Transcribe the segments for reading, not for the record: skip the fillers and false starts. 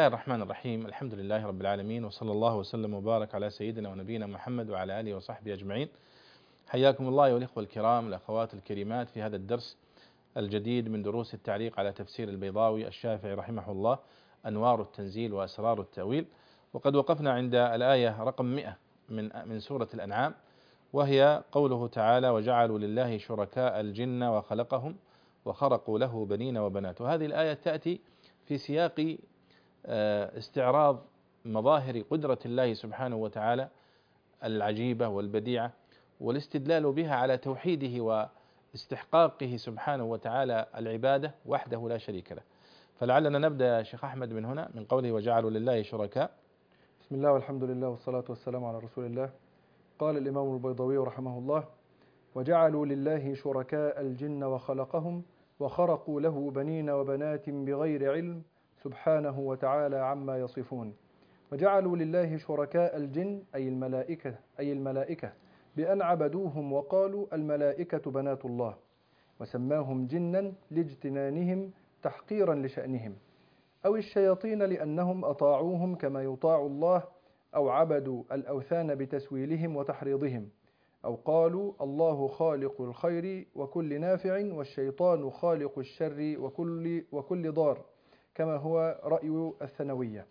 الله الرحمن الرحيم. الحمد لله رب العالمين، وصلى الله وسلم وبارك على سيدنا ونبينا محمد وعلى آله وصحبه أجمعين. حياكم الله أيها الإخوة الكرام، الأخوات الكريمات، في هذا الدرس الجديد من دروس التعليق على تفسير البيضاوي الشافعي رحمه الله، أنوار التنزيل وأسرار التأويل. وقد وقفنا عند الآية رقم 100 من سورة الأنعام، وهي قوله تعالى: وجعلوا لله شركاء الجن وخلقهم وخرقوا له بنين وبنات. وهذه الآية تأتي في سياق استعراض مظاهر قدرة الله سبحانه وتعالى العجيبة والبديعة، والاستدلال بها على توحيده واستحقاقه سبحانه وتعالى العبادة وحده لا شريك له. فلعلنا نبدأ يا شيخ أحمد من هنا، من قوله وجعلوا لله شركاء. بسم الله والحمد لله والصلاة والسلام على رسول الله. قال الإمام البيضاوي رحمه الله: وجعلوا لله شركاء الجن وخلقهم وخرقوا له بنين وبنات بغير علم سبحانه وتعالى عما يصفون. وجعلوا لله شركاء الجن أي الملائكة بأن عبدوهم وقالوا الملائكة بنات الله، وسماهم جنا لاجتنانهم تحقيرا لشأنهم، أو الشياطين لأنهم أطاعوهم كما يطاع الله، أو عبدوا الأوثان بتسويلهم وتحريضهم، أو قالوا الله خالق الخير وكل نافع والشيطان خالق الشر وكل ضار، كما هو رأي الثانوية.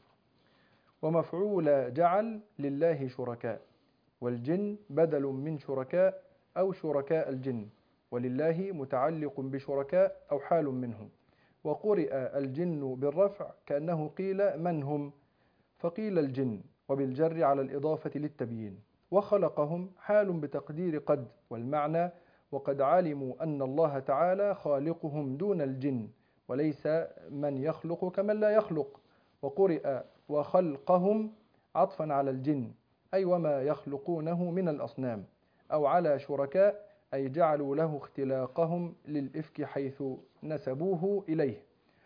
ومفعول جعل لله شركاء، والجن بدل من شركاء أو شركاء الجن، ولله متعلق بشركاء أو حال منهم. وقرئ الجن بالرفع كأنه قيل من هم، فقيل الجن، وبالجر على الإضافة للتبيين. وخلقهم حال بتقدير قد، والمعنى وقد علموا أن الله تعالى خالقهم دون الجن، وليس من يخلق كمن لا يخلق. وقرئ وخلقهم عطفا على الجن، أي وما يخلقونه من الأصنام، أو على شركاء أي جعلوا له اختلاقهم للإفك حيث نسبوه إليه.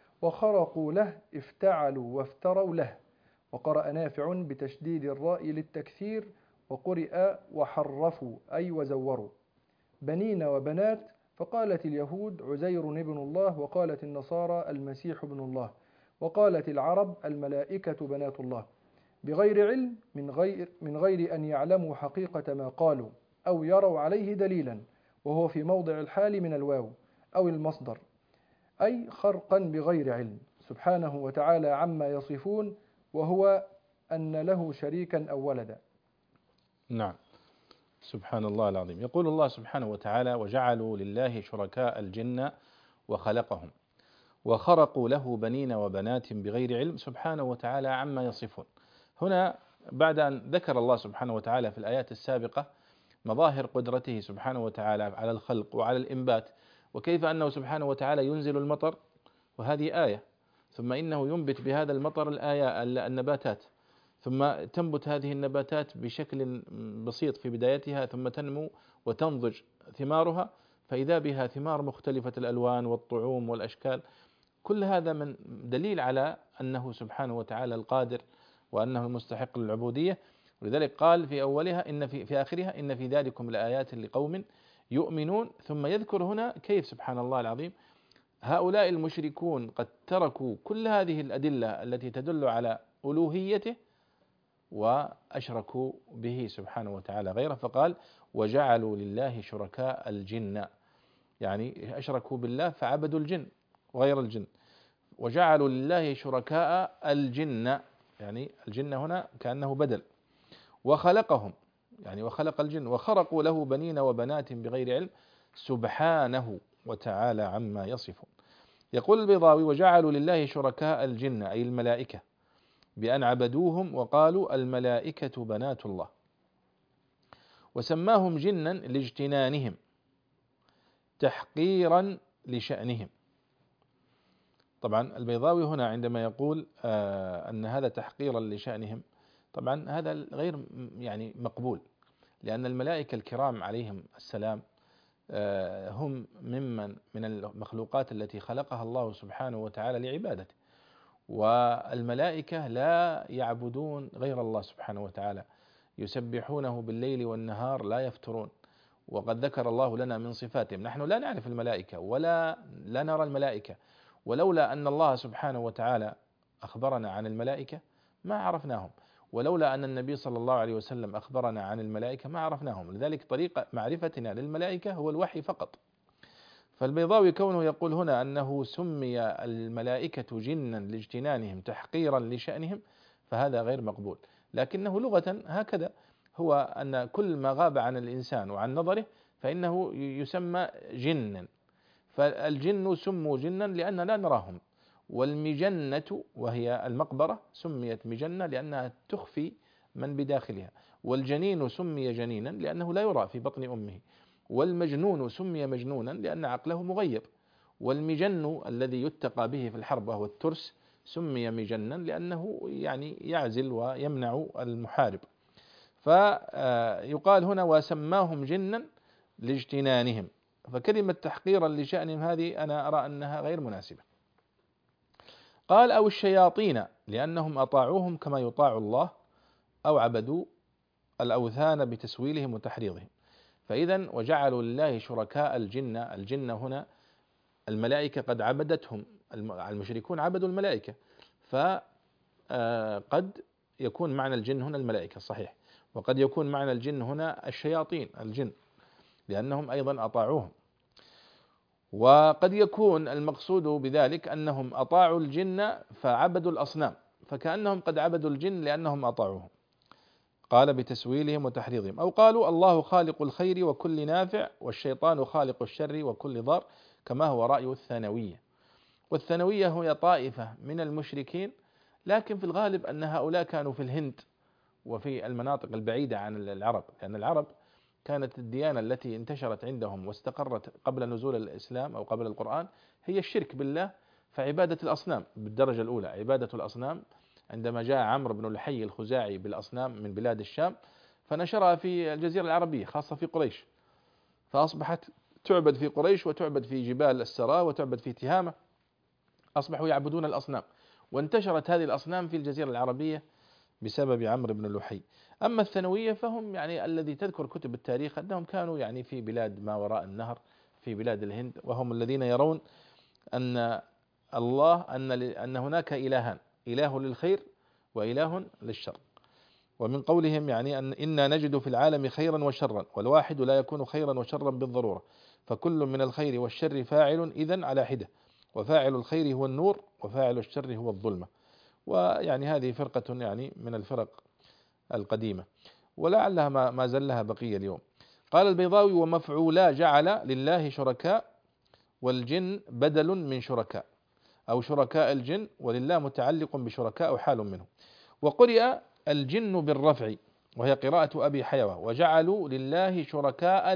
وخرقوا له افتعلوا وافتروا له. وقرأ نافع بتشديد الراء للتكثير، وقرئ وحرفوا أي وزوروا. بنين وبنات، فقالت اليهود عزير ابن الله، وقالت النصارى المسيح ابن الله، وقالت العرب الملائكة بنات الله، بغير علم من غير أن يعلموا حقيقة ما قالوا أو يروا عليه دليلا، وهو في موضع الحال من الواو أو المصدر، أي خرقا بغير علم سبحانه وتعالى عما يصفون، وهو أن له شريكا أو ولدا. نعم، سبحان الله العظيم. يقول الله سبحانه وتعالى: وجعلوا لله شركاء الجن وخلقهم وخرقوا له بنين وبنات بغير علم سبحانه وتعالى عما يصفون. هنا بعد أن ذكر الله سبحانه وتعالى في الآيات السابقة مظاهر قدرته سبحانه وتعالى على الخلق وعلى الإنبات، وكيف أنه سبحانه وتعالى ينزل المطر، وهذه آية، ثم إنه ينبت بهذا المطر النباتات، ثم تنبت هذه النباتات بشكل بسيط في بدايتها، ثم تنمو وتنضج ثمارها، فإذا بها ثمار مختلفة الألوان والطعوم والأشكال. كل هذا من دليل على أنه سبحانه وتعالى القادر، وأنه المستحق للعبودية. ولذلك قال في أولها إن في آخرها إن في ذلكم لآيات لقوم يؤمنون. ثم يذكر هنا كيف سبحان الله العظيم هؤلاء المشركون قد تركوا كل هذه الأدلة التي تدل على ألوهيته وأشركوا به سبحانه وتعالى غيره، فقال: وجعلوا لله شركاء الجن، يعني أشركوا بالله فعبدوا الجن وغير الجن. وجعلوا لله شركاء الجن، يعني الجن هنا كأنه بدل. وخلقهم، يعني وخلق الجن. وخرقوا له بنين وبنات بغير علم سبحانه وتعالى عما يصفون. يقول البيضاوي: وجعلوا لله شركاء الجن أي الملائكة بأن عبدوهم وقالوا الملائكة بنات الله، وسماهم جنا لاجتنانهم تحقيرا لشأنهم. طبعا البيضاوي هنا عندما يقول أن هذا تحقيرا لشأنهم، طبعا هذا غير يعني مقبول، لأن الملائكة الكرام عليهم السلام هم من المخلوقات التي خلقها الله سبحانه وتعالى لعبادته، والملائكة لا يعبدون غير الله سبحانه وتعالى، يسبحونه بالليل والنهار لا يفترون. وقد ذكر الله لنا من صفاتهم، نحن لا نعرف الملائكة ولا نرى الملائكة، ولولا أن الله سبحانه وتعالى أخبرنا عن الملائكة ما عرفناهم، ولولا أن النبي صلى الله عليه وسلم أخبرنا عن الملائكة ما عرفناهم. لذلك طريقة معرفتنا للملائكة هو الوحي فقط. فالبيضاوي كونه يقول هنا أنه سمي الملائكة جنا لاجتنانهم تحقيرا لشأنهم، فهذا غير مقبول. لكنه لغة هكذا، هو أن كل ما غاب عن الإنسان وعن نظره فإنه يسمى جنا. فالجن سموا جنا لأن لا نراهم. والمجنة وهي المقبرة سميت مجنة لأنها تخفي من بداخلها. والجنين سمي جنينا لأنه لا يرى في بطن أمه. والمجنون سمي مجنونا لأن عقله مغيب. والمجن الذي يتقى به في الحرب وهو الترس سمي مجنا لأنه يعني يعزل ويمنع المحارب. فيقال هنا وسماهم جنا لاجتنانهم، فكلمة تحقيرا لشأنهم هذه أنا أرى أنها غير مناسبة. قال أو الشياطين لأنهم أطاعوهم كما يطاع الله، أو عبدوا الأوثان بتسويلهم وتحريضهم. فإذا وجعلوا لله شركاء الجن هنا الملائكة قد عبدتهم، المشركون عبدوا الملائكة، فقد يكون معنى الجن هنا الملائكة صحيح، وقد يكون معنى الجن هنا الشياطين الجن لأنهم أيضا أطاعوهم. وقد يكون المقصود بذلك أنهم أطاعوا الجن فعبدوا الأصنام، فكأنهم قد عبدوا الجن لأنهم أطاعوهم. قال بتسويلهم وتحريضهم. أو قالوا الله خالق الخير وكل نافع والشيطان خالق الشر وكل ضار، كما هو رأي الثانوية. والثانوية هي طائفة من المشركين، لكن في الغالب أن هؤلاء كانوا في الهند وفي المناطق البعيدة عن العرب، لأن العرب كانت الديانة التي انتشرت عندهم واستقرت قبل نزول الإسلام أو قبل القرآن هي الشرك بالله، فعبادة الأصنام بالدرجة الأولى، عبادة الأصنام. عندما جاء عمرو بن لحي الخزاعي بالأصنام من بلاد الشام فنشرها في الجزيرة العربية خاصة في قريش، فأصبحت تعبد في قريش وتعبد في جبال السراء وتعبد في تهامة، أصبحوا يعبدون الأصنام، وانتشرت هذه الأصنام في الجزيرة العربية بسبب عمرو بن لحي. أما الثانوية فهم يعني الذي تذكر كتب التاريخ أنهم كانوا يعني في بلاد ما وراء النهر في بلاد الهند، وهم الذين يرون أن الله أن هناك إلهان، إله للخير وإله للشر. ومن قولهم يعني أن إنا نجد في العالم خيرا وشرا، والواحد لا يكون خيرا وشرا بالضرورة، فكل من الخير والشر فاعل إذن على حدة، وفاعل الخير هو النور وفاعل الشر هو الظلمة. ويعني هذه فرقة يعني من الفرق القديمة، ولعلها ما زال لها بقية اليوم. قال البيضاوي ومفعولا جعل لله شركاء، والجن بدل من شركاء، أو شركاء الجن، ولله متعلق بشركاء أو حال منه. وقرئ الجن بالرفع وهي قراءة أبي حيوة، وجعلوا لله شركاء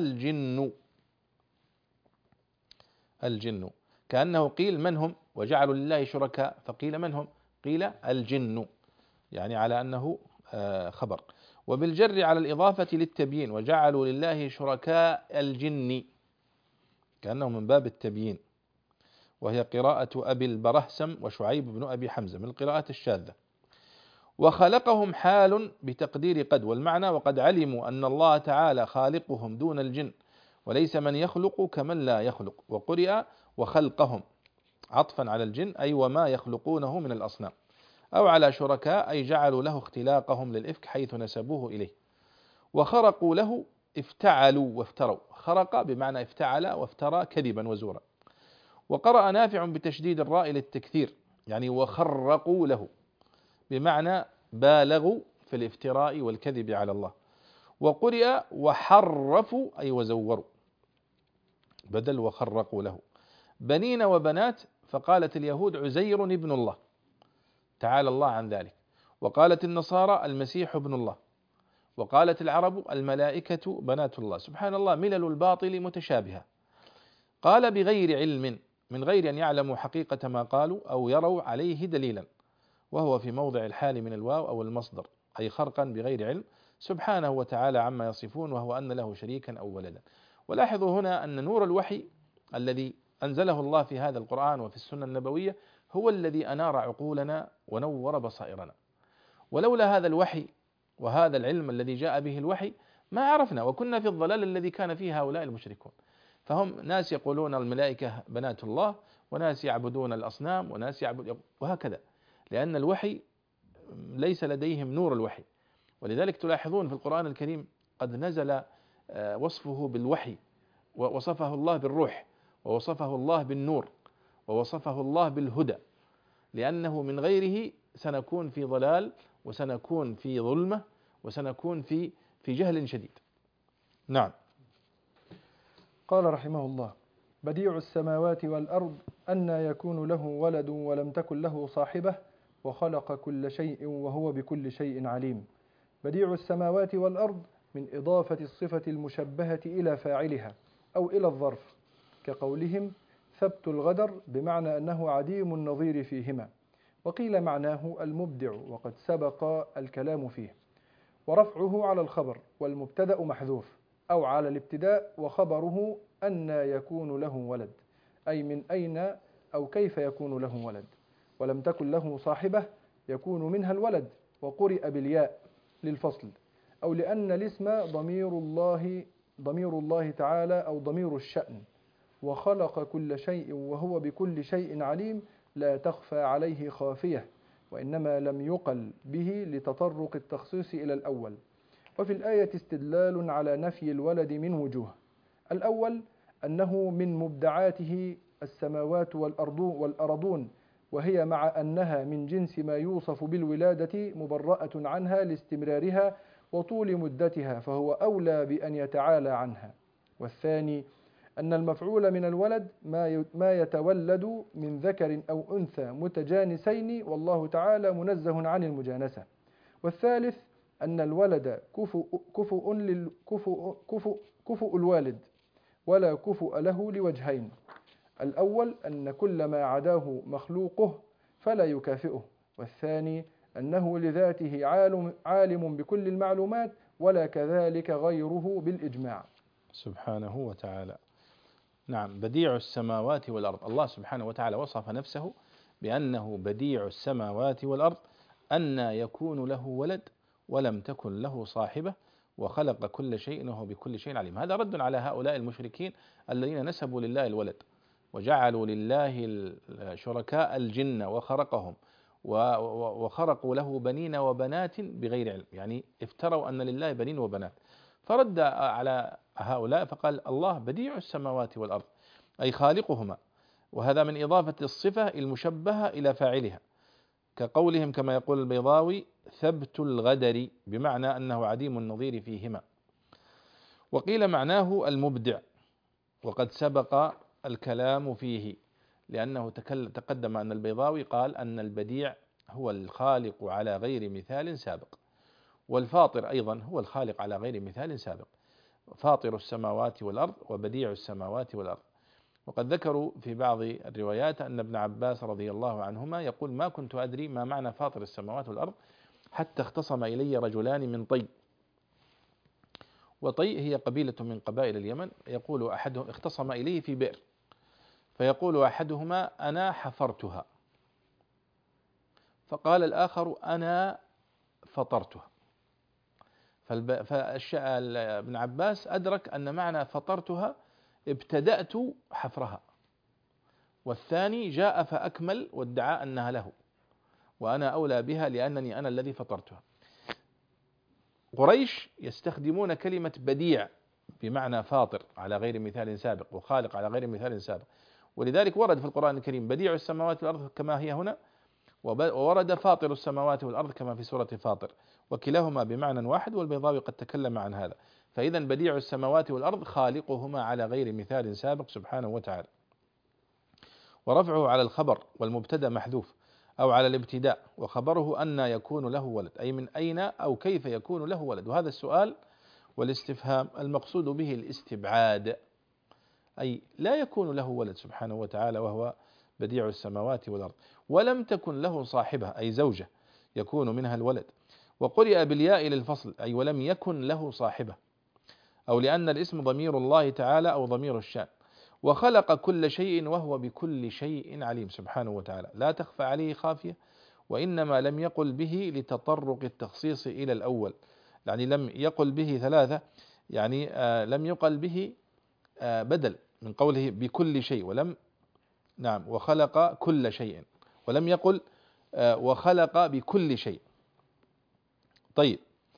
الجن كأنه قيل من هم، وجعلوا لله شركاء فقيل من هم، قيل الجن، يعني على أنه خبر. وبالجر على الإضافة للتبيين، وجعلوا لله شركاء الجن كأنه من باب التبيين، وهي قراءة أبي البرهسم وشعيب بن أبي حمزة من القراءات الشاذة. وخلقهم حال بتقدير قد، والمعنى وقد علموا أن الله تعالى خالقهم دون الجن، وليس من يخلق كمن لا يخلق. وقرئ وخلقهم عطفا على الجن أي وما يخلقونه من الأصنام، أو على شركاء أي جعلوا له اختلاقهم للإفك حيث نسبوه إليه. وخرقوا له افتعلوا وافتروا، خرق بمعنى افتعل وافترى كذبا وزورا. وقرأ نافع بتشديد الراء للتكثير يعني وخرقوا له بمعنى بالغوا في الافتراء والكذب على الله. وقرئ وحرفوا أي وزوروا بدل وخرقوا له. بنين وبنات، فقالت اليهود عزير ابن الله تعالى الله عن ذلك، وقالت النصارى المسيح ابن الله، وقالت العرب الملائكة بنات الله. سبحان الله، ملل الباطل متشابهة. قال بغير علم، من غير أن يعلموا حقيقة ما قالوا أو يروا عليه دليلا، وهو في موضع الحال من الواو أو المصدر، أي خرقا بغير علم سبحانه وتعالى عما يصفون، وهو أن له شريكا أو ولدا. ولاحظوا هنا أن نور الوحي الذي أنزله الله في هذا القرآن وفي السنة النبوية هو الذي أنار عقولنا ونور بصائرنا، ولولا هذا الوحي وهذا العلم الذي جاء به الوحي ما عرفنا، وكنا في الضلال الذي كان فيه هؤلاء المشركون. فهم ناس يقولون الملائكة بنات الله، وناس يعبدون الأصنام، وناس يعبد وهكذا. لأن الوحي ليس لديهم نور الوحي، ولذلك تلاحظون في القرآن الكريم قد نزل وصفه بالوحي، ووصفه الله بالروح، ووصفه الله بالنور، ووصفه الله بالهدى، لأنه من غيره سنكون في ضلال، وسنكون في ظلمة، وسنكون في جهل شديد. نعم. قال رحمه الله: بديع السماوات والأرض أنى يكون له ولد ولم تكن له صاحبة وخلق كل شيء وهو بكل شيء عليم. بديع السماوات والأرض من إضافة الصفة المشبهة إلى فاعلها أو إلى الظرف، كقولهم ثبت الغدر، بمعنى أنه عديم النظير فيهما، وقيل معناه المبدع وقد سبق الكلام فيه. ورفعه على الخبر والمبتدأ محذوف، أو على الابتداء وخبره أن يكون له ولد، أي من أين أو كيف يكون له ولد. ولم تكن له صاحبة يكون منها الولد، وقرئ بالياء للفصل، أو لأن الاسم ضمير الله تعالى أو ضمير الشأن. وخلق كل شيء وهو بكل شيء عليم لا تخفى عليه خافية، وإنما لم يقل به لتطرق التخصيص إلى الأول. وفي الآية استدلال على نفي الولد من وجوه: الأول أنه من مبدعاته السماوات والأرضون، وهي مع أنها من جنس ما يوصف بالولادة مبرأة عنها لاستمرارها وطول مدتها، فهو أولى بأن يتعالى عنها. والثاني أن المفعول من الولد ما يتولد من ذكر أو أنثى متجانسين، والله تعالى منزه عن المجانسة. والثالث أن الولد كفؤ الوالد، ولا كفؤ له لوجهين: الأول أن كل ما عداه مخلوقه فلا يكافئه، والثاني أنه لذاته عالم بكل المعلومات ولا كذلك غيره بالإجماع. سبحانه وتعالى. نعم، بديع السماوات والأرض. الله سبحانه وتعالى وصف نفسه بأنه بديع السماوات والأرض، أن يكون له ولد ولم تكن له صاحبة وخلق كل شيء وهو بكل شيء عليم. هذا رد على هؤلاء المشركين الذين نسبوا لله الولد وجعلوا لله شركاء الجن وخرقهم وخرقوا له بنين وبنات بغير علم، يعني افتروا أن لله بنين وبنات. فرد على هؤلاء فقال الله بديع السماوات والأرض، أي خالقهما، وهذا من إضافة الصفة المشبهة إلى فاعلها، كقولهم كما يقول البيضاوي ثبت الغدر، بمعنى أنه عديم النظير فيهما. وقيل معناه المبدع، وقد سبق الكلام فيه، لأنه تقدم أن البيضاوي قال أن البديع هو الخالق على غير مثال سابق، والفاطر أيضا هو الخالق على غير مثال سابق، فاطر السماوات والأرض وبديع السماوات والأرض. وقد ذكروا في بعض الروايات أن ابن عباس رضي الله عنهما يقول: ما كنت أدري ما معنى فاطر السماوات والأرض حتى اختصم إلي رجلان من طي. وطي هي قبيلة من قبائل اليمن، يقول أحدهم اختصم إليه في بئر، فيقول أحدهما أنا حفرتها، فقال الآخر أنا فطرتها. فابن عباس أدرك أن معنى فطرتها ابتدأت حفرها، والثاني جاء فأكمل وادعى أنها له، وأنا أولى بها لأنني أنا الذي فطرتها. قريش يستخدمون كلمة بديع بمعنى فاطر على غير مثال سابق، وخالق على غير مثال سابق، ولذلك ورد في القرآن الكريم بديع السماوات والأرض كما هي هنا، وورد فاطر السماوات والأرض كما في سورة فاطر، وكلاهما بمعنى واحد، والبيضاوي قد تكلم عن هذا. فإذا بديع السماوات والأرض خالقهما على غير مثال سابق سبحانه وتعالى. ورفعه على الخبر والمبتدأ محذوف، أو على الابتداء، وخبره أن يكون له ولد، أي من أين أو كيف يكون له ولد. وهذا السؤال والاستفهام المقصود به الاستبعاد، أي لا يكون له ولد سبحانه وتعالى وهو بديع السماوات والأرض. ولم تكن له صاحبة، أي زوجة يكون منها الولد. وقرئ بالياء للفصل، أي ولم يكن له صاحبة، أو لأن الاسم ضمير الله تعالى أو ضمير الشأن. وخلق كل شيء وهو بكل شيء عليم سبحانه وتعالى، لا تخفى عليه خافية، وإنما لم يقل به لتطرق التخصيص إلى الأول، يعني لم يقل به ثلاثة، يعني لم يقل به بدل من قوله بكل شيء، ولم نعم وخلق كل شيء، ولم يقل وخلق بكل شيء. طيب،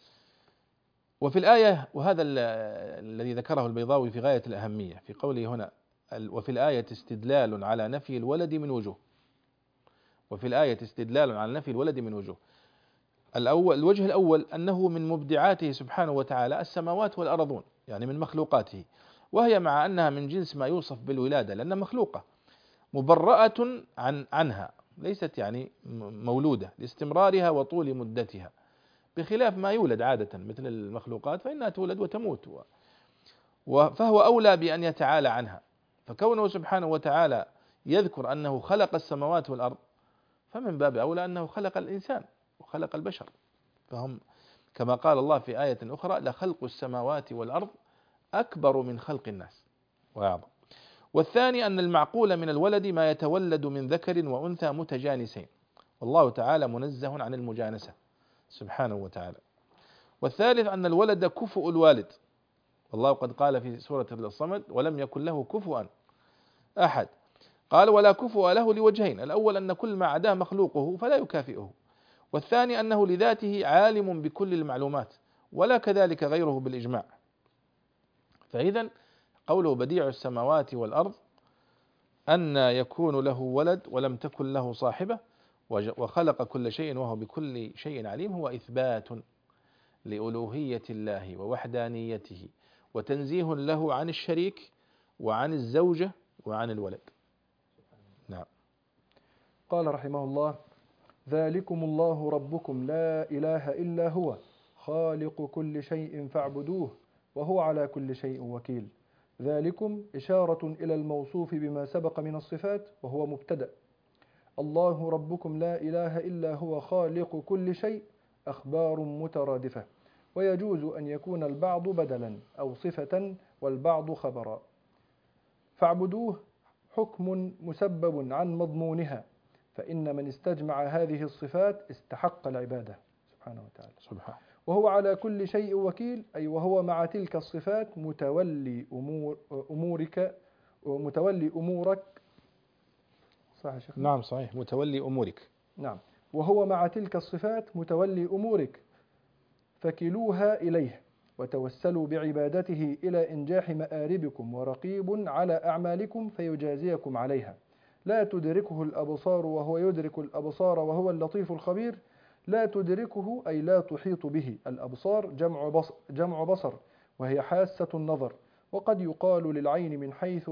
وفي الآية، وهذا الذي ذكره البيضاوي في غاية الأهمية في قوله هنا: وفي الآية استدلال على نفي الولد من وجوه. وفي الآية استدلال على نفي الولد من وجوه. الوجه الأول أنه من مبدعاته سبحانه وتعالى السماوات والأرضون، يعني من مخلوقاته، وهي مع أنها من جنس ما يوصف بالولادة لأنها مخلوقة مبرأة عنها، ليست يعني مولودة لاستمرارها وطول مدتها، بخلاف ما يولد عادة مثل المخلوقات فإنها تولد وتموت، فهو أولى بأن يتعالى عنها. فكونه سبحانه وتعالى يذكر أنه خلق السماوات والأرض، فمن باب أولى أنه خلق الإنسان وخلق البشر. فهم كما قال الله في آية أخرى: لخلق السماوات والأرض أكبر من خلق الناس وأعظم. والثاني أن المعقول من الولد ما يتولد من ذكر وأنثى متجانسين، والله تعالى منزه عن المجانسة سبحانه وتعالى. والثالث أن الولد كفؤ الوالد، والله قد قال في سورة الصمد: ولم يكن له كفؤا أحد. قال: ولا كفؤ له لوجهين: الأول أن كل ما عداه مخلوقه فلا يكافئه، والثاني أنه لذاته عالم بكل المعلومات ولا كذلك غيره بالإجماع. فإذا قوله بديع السماوات والأرض أن يكون له ولد ولم تكن له صاحبة وخلق كل شيء وهو بكل شيء عليم، هو إثبات لألوهية الله ووحدانيته وتنزيه له عن الشريك وعن الزوجة وعن الولد. نعم. قال رحمه الله: ذلكم الله ربكم لا إله إلا هو خالق كل شيء فاعبدوه وهو على كل شيء وكيل. ذلكم إشارة إلى الموصوف بما سبق من الصفات وهو مبتدأ. الله ربكم لا إله إلا هو خالق كل شيء أخبار مترادفة، ويجوز أن يكون البعض بدلا أو صفة والبعض خبرا. فاعبدوه حكم مسبب عن مضمونها، فإن من استجمع هذه الصفات استحق العبادة سبحانه وتعالى. وهو على كل شيء وكيل، أي وهو مع تلك الصفات متولي أمورك. صح يا شيخ؟ نعم صحيح، متولي أمورك. نعم، وهو مع تلك الصفات متولي أمورك، فكلوها إليه وتوسلوا بعبادته إلى إنجاح مآربكم، ورقيب على أعمالكم فيجازيكم عليها. لا تدركه الأبصار وهو يدرك الأبصار وهو اللطيف الخبير. لا تدركه أي لا تحيط به. الأبصار جمع بصر، وهي حاسة النظر، وقد يقال للعين من حيث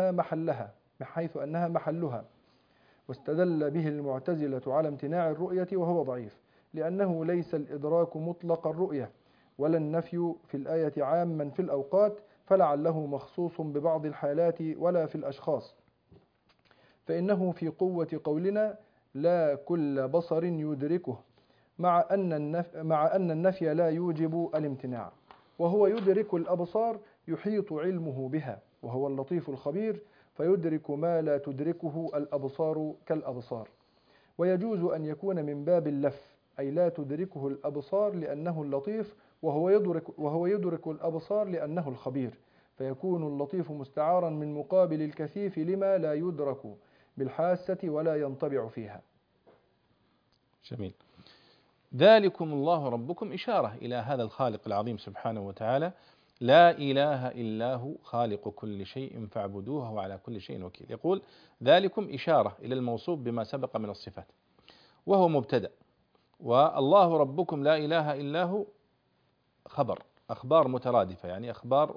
أنها محلها. واستدل به المعتزلة على امتناع الرؤية وهو ضعيف، لأنه ليس الإدراك مطلق الرؤية، ولا النفي في الآية عاما في الأوقات، فلعله مخصوص ببعض الحالات ولا في الأشخاص. فإنه في قوة قولنا لا كل بصر يدركه، مع أن النفي لا يوجب الامتناع. وهو يدرك الأبصار يحيط علمه بها، وهو اللطيف الخبير، فيدرك ما لا تدركه الأبصار كالأبصار. ويجوز أن يكون من باب اللف، أي لا تدركه الأبصار لأنه اللطيف، وهو يدرك الأبصار لأنه الخبير، فيكون اللطيف مستعارا من مقابل الكثيف لما لا يدرك بالحاسة ولا ينطبع فيها. جميل. ذلكم الله ربكم إشارة إلى هذا الخالق العظيم سبحانه وتعالى: لا إله إلا هو خالق كل شيء فاعبدوه وعلى كل شيء وكيل. يقول ذلكم إشارة إلى الموصوف بما سبق من الصفات وهو مبتدأ، والله ربكم لا إله إلا هو أخبار مترادفة، يعني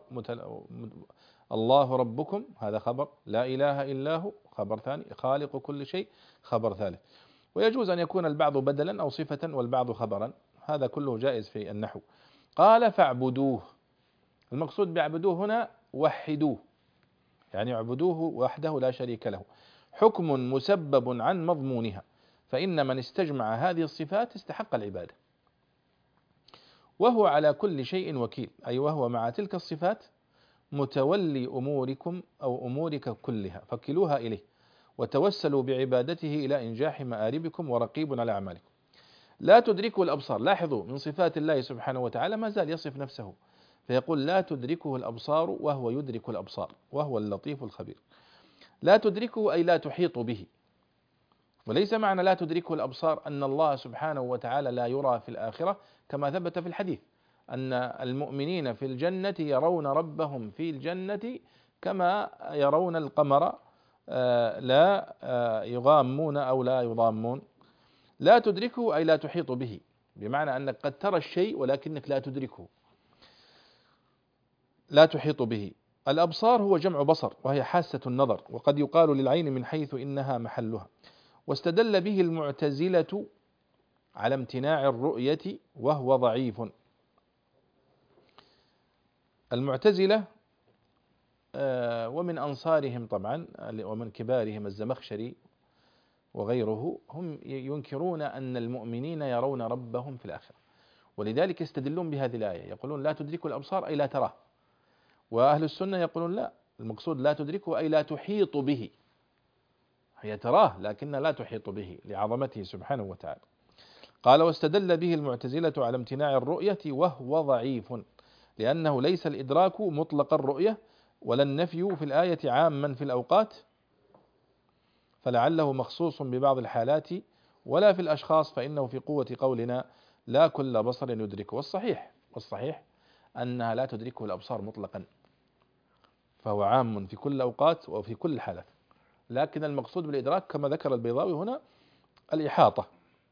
الله ربكم هذا خبر، لا إله إلا هو خبر ثاني، خالق كل شيء خبر ثالث. ويجوز أن يكون البعض بدلا أو صفة والبعض خبرا، هذا كله جائز في النحو. قال فاعبدوه، المقصود باعبدوه هنا وحدوه، يعني اعبدوه وحده لا شريك له، حكم مسبب عن مضمونها، فإن من استجمع هذه الصفات استحق العبادة. وهو على كل شيء وكيل، أي وهو مع تلك الصفات متولي أموركم أو أمورك كلها، فكلوها إليه وتوسلوا بعبادته إلى إنجاح مآربكم، ورقيب على أعمالكم. لا تدركه الأبصار، لاحظوا من صفات الله سبحانه وتعالى ما زال يصف نفسه فيقول لا تدركه الأبصار وهو يدرك الأبصار وهو اللطيف الخبير. لا تدركه أي لا تحيط به، وليس معنى لا تدركه الأبصار أن الله سبحانه وتعالى لا يرى في الآخرة، كما ثبت في الحديث أن المؤمنين في الجنة يرون ربهم في الجنة كما يرون القمر، لا يغامون أو لا يضامون. لا تدركه أي لا تحيط به، بمعنى أنك قد ترى الشيء ولكنك لا تدركه، لا تحيط به. الأبصار هو جمع بصر، وهي حاسة النظر، وقد يقال للعين من حيث إنها محلها. واستدل به المعتزلة على امتناع الرؤية وهو ضعيف. المعتزلة ومن أنصارهم طبعا ومن كبارهم الزمخشري وغيره، هم ينكرون أن المؤمنين يرون ربهم في الآخرة، ولذلك يستدلون بهذه الآية، يقولون لا تدرك الأبصار أي لا تراه. وأهل السنة يقولون لا، المقصود لا تدركه أي لا تحيط به، هي تراه لكن لا تحيط به لعظمته سبحانه وتعالى. قال واستدل به المعتزلة على امتناع الرؤية وهو ضعيف، لأنه ليس الإدراك مطلق الرؤية ولا النفي في الآية عاما في الأوقات، فلعله مخصوص ببعض الحالات، ولا في الأشخاص، فإنه في قوة قولنا لا كل بصر يدركه. والصحيح أنها لا تدركه الأبصار مطلقا، فهو عام في كل الأوقات وفي كل الحالات، لكن المقصود بالإدراك كما ذكر البيضاوي هنا الإحاطة.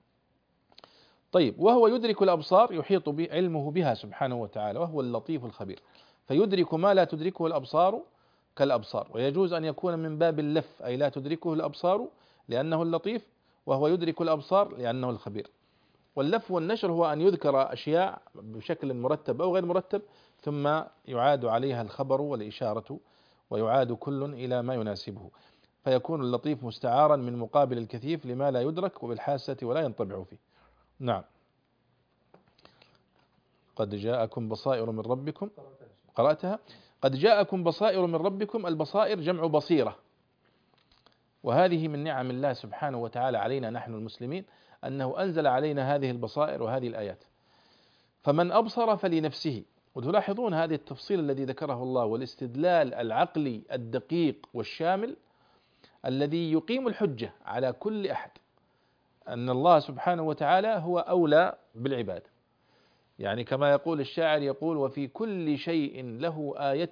طيب، وهو يدرك الأبصار يحيط علمه بها سبحانه وتعالى، وهو اللطيف الخبير، فيدرك ما لا تدركه الأبصار كالأبصار. ويجوز أن يكون من باب اللف، أي لا تدركه الأبصار لأنه اللطيف، وهو يدرك الأبصار لأنه الخبير. واللف والنشر هو أن يذكر أشياء بشكل مرتب أو غير مرتب، ثم يعاد عليها الخبر والإشارة، ويعاد كل إلى ما يناسبه، فيكون اللطيف مستعارا من مقابل الكثيف لما لا يدرك وبالحاسة ولا ينطبع فيه. نعم. قد جاءكم بصائر من ربكم، قرأتها؟ قد جاءكم بصائر من ربكم. البصائر جمع بصيرة، وهذه من نعم الله سبحانه وتعالى علينا نحن المسلمين، أنه أنزل علينا هذه البصائر وهذه الآيات. فمن أبصر فلنفسه. وتلاحظون هذه التفصيل الذي ذكره الله، والاستدلال العقلي الدقيق والشامل الذي يقيم الحجة على كل أحد، أن الله سبحانه وتعالى هو أولى بالعباد. يعني كما يقول الشاعر، يقول وفي كل شيء له آية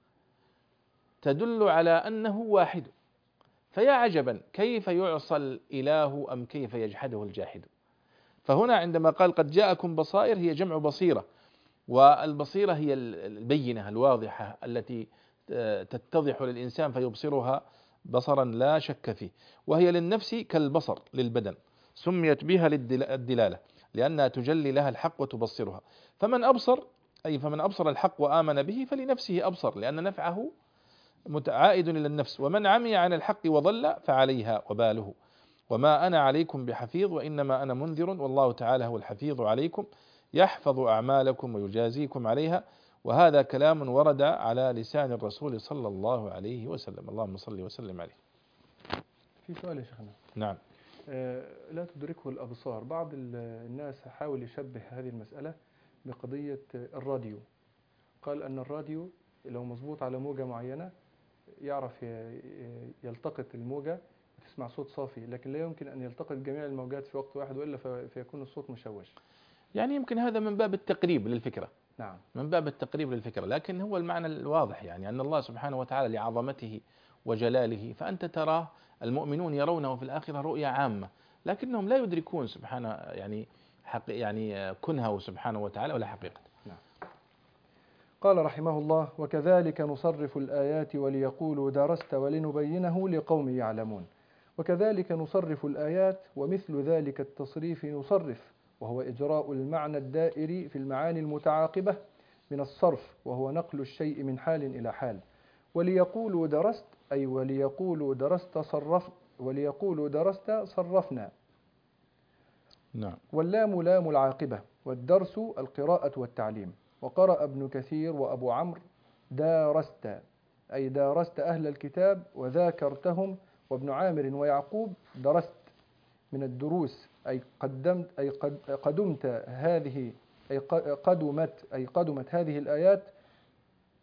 تدل على أنه واحد، فيا عجبا كيف يعصى الإله أم كيف يجحده الجاحد. فهنا عندما قال قد جاءكم بصائر، هي جمع بصيرة، والبصيرة هي البينة الواضحة التي تتضح للإنسان فيبصرها بصرا لا شك فيه، وهي للنفس كالبصر للبدن، سميت بها للدلالة لأنها تجلي لها الحق وتبصرها. فمن أبصر الحق وآمن به فلنفسه أبصر، لأن نفعه متعائد إلى النفس. ومن عمي عن الحق وضل فعليها وباله. وما أنا عليكم بحفيظ وإنما أنا منذر، والله تعالى هو الحفيظ عليكم يحفظ أعمالكم ويجازيكم عليها. وهذا كلام ورد على لسان الرسول صلى الله عليه وسلم، اللهم صل وسلم عليه. في سؤال يا شيخنا. نعم. لا تدركه الأبصار. بعض الناس حاول يشبه هذه المسألة بقضية الراديو. قال أن الراديو لو مظبوط على موجة معينة يعرف يلتقط الموجة وتسمع صوت صافي، لكن لا يمكن أن يلتقط جميع الموجات في وقت واحد، وإلا فيكون الصوت مشوش. يعني يمكن هذا من باب التقريب للفكرة. نعم. من باب التقريب للفكرة، لكن هو المعنى الواضح، يعني أن الله سبحانه وتعالى لعظمته وجلاله فأنت تراه. المؤمنون يرونه في الآخرة رؤيا عامة، لكنهم لا يدركون سبحانه يعني كنهه سبحانه وتعالى ولا حقيقة. نعم. قال رحمه الله وكذلك نصرف الآيات وليقولوا درست ولنبينه لقوم يعلمون. وكذلك نصرف الآيات، ومثل ذلك التصريف نصرف، وهو إجراء المعنى الدائري في المعاني المتعاقبة من الصرف، وهو نقل الشيء من حال إلى حال. وليقولوا درست أي وليقولوا درست صرفنا. نعم. واللام لام العاقبة، والدرس القراءة والتعليم. وقرأ ابن كثير وأبو عمرو دارست أي دارست أهل الكتاب وذاكرتهم. وابن عامر ويعقوب درست من الدروس أي قدمت هذه قدمت هذه الآيات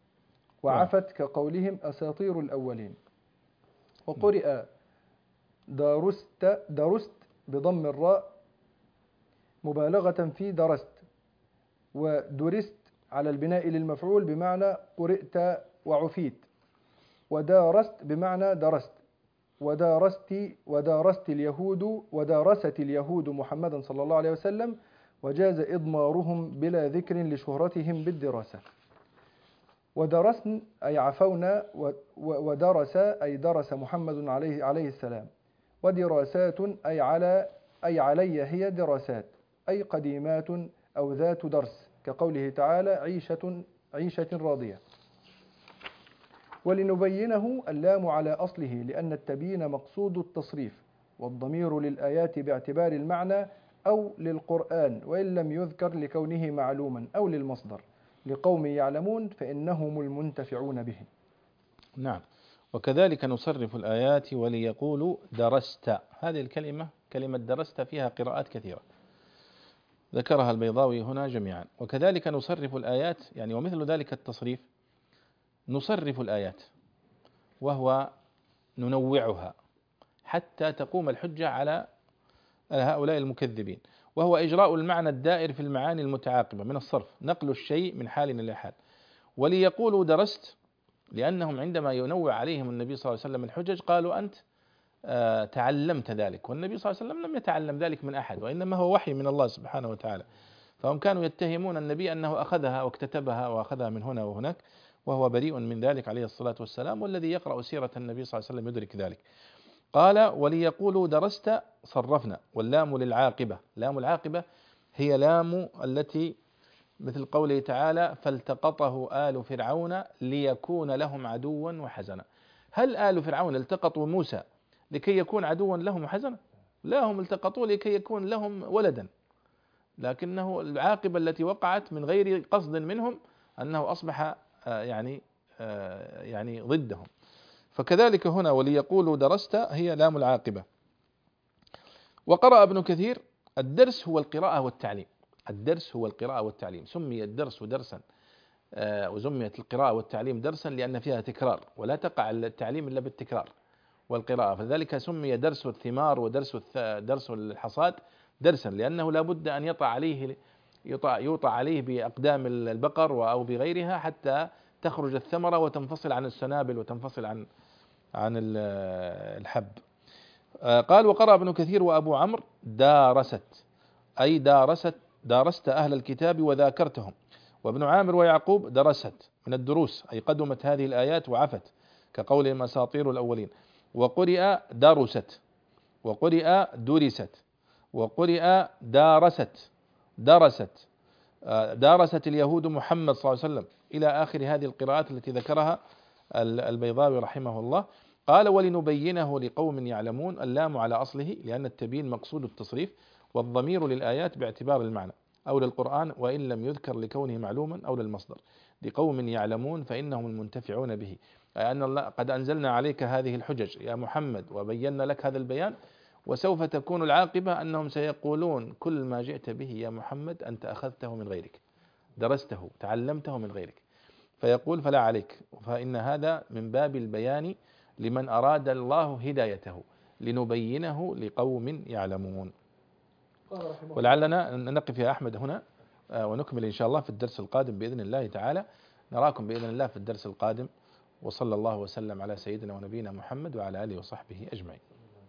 وعفت كقولهم أساطير الأولين. وقرئ درست بضم الراء مبالغة في درست، ودرست على البناء للمفعول بمعنى قرئت وعفيت، ودارست بمعنى درست، ودارست اليهود محمدا صلى الله عليه وسلم، وجاز إضمارهم بلا ذكر لشهرتهم بالدراسة. ودرسن أي عفونا، ودرس أي درس محمد عليه السلام. ودراسات أي علي هي دراسات، أي قديمات أو ذات درس، كقوله تعالى عيشة راضية. ولنبينه اللام على أصله، لأن التبيين مقصود التصريف، والضمير للآيات باعتبار المعنى أو للقرآن، وإن لم يذكر لكونه معلوما، أو للمصدر، لقوم يعلمون فإنهم المنتفعون به. نعم. وكذلك نصرف الآيات وليقولوا درست. هذه الكلمة كلمة درست فيها قراءات كثيرة ذكرها البيضاوي هنا جميعا. وكذلك نصرف الآيات، يعني ومثل ذلك التصريف، نصرف الآيات وهو ننوعها حتى تقوم الحجة على هؤلاء المكذبين، وهو إجراء المعنى الدائر في المعاني المتعاقبة من الصرف، نقل الشيء من حال إلى حال. وليقولوا درست، لأنهم عندما ينوع عليهم النبي صلى الله عليه وسلم الحجج قالوا أنت تعلمت ذلك، والنبي صلى الله عليه وسلم لم يتعلم ذلك من أحد، وإنما هو وحي من الله سبحانه وتعالى. فهم كانوا يتهمون النبي أنه أخذها واكتتبها وأخذها من هنا وهناك، وهو بريء من ذلك عليه الصلاة والسلام، والذي يقرأ سيرة النبي صلى الله عليه وسلم يدرك ذلك. قال وليقولوا درست صرفنا. واللام للعاقبة، لام العاقبة هي لام التي مثل قوله تعالى فالتقطه آل فرعون ليكون لهم عدوا وحزنا. هل آل فرعون التقطوا موسى لكي يكون عدوا لهم وحزنا؟ لا، هم التقطوا لكي يكون لهم ولدا، لكنه العاقبة التي وقعت من غير قصد منهم أنه أصبح يعني ضدهم. فكذلك هنا وليقولوا درست هي لام العاقبة. وقرأ ابن كثير الدرس هو القراءة والتعليم. الدرس هو القراءة والتعليم، سمي الدرس درسا وسميت القراءة والتعليم درسا لأن فيها تكرار، ولا تقع التعليم إلا بالتكرار والقراءة، فذلك سمي درس الثمار ودرس درس الحصاد درسا، لأنه لا بد أن يوطى عليه بأقدام البقر أو بغيرها حتى تخرج الثمرة وتنفصل عن السنابل وتنفصل عن الحب. قال وقرأ ابن كثير وأبو عمرو دارست، أي دارست أهل الكتاب وذاكرتهم. وابن عامر ويعقوب درست من الدروس، أي قدمت هذه الآيات وعفت، كقولهم أساطير الأولين. وقرئ درست، وقرئ درست، وقرئ دارست اليهود محمد صلى الله عليه وسلم، إلى آخر هذه القراءات التي ذكرها البيضاوي رحمه الله. قال ولنبينه لقوم يعلمون، اللام على أصله لأن التبيين مقصود التصريف، والضمير للآيات باعتبار المعنى أو للقرآن وإن لم يذكر لكونه معلوما، أو للمصدر، لقوم يعلمون فإنهم المنتفعون به، أي أن الله قد أنزلنا عليك هذه الحجج يا محمد وبينا لك هذا البيان، وسوف تكون العاقبة أنهم سيقولون كل ما جئت به يا محمد أنت أخذته من غيرك، درسته تعلمته من غيرك، فيقول فلا عليك. فإن هذا من باب البيان لمن أراد الله هدايته، لنبينه لقوم يعلمون. ولعلنا نقف يا أحمد هنا ونكمل إن شاء الله في الدرس القادم بإذن الله تعالى. نراكم بإذن الله في الدرس القادم، وصلى الله وسلم على سيدنا ونبينا محمد وعلى آله وصحبه أجمعين.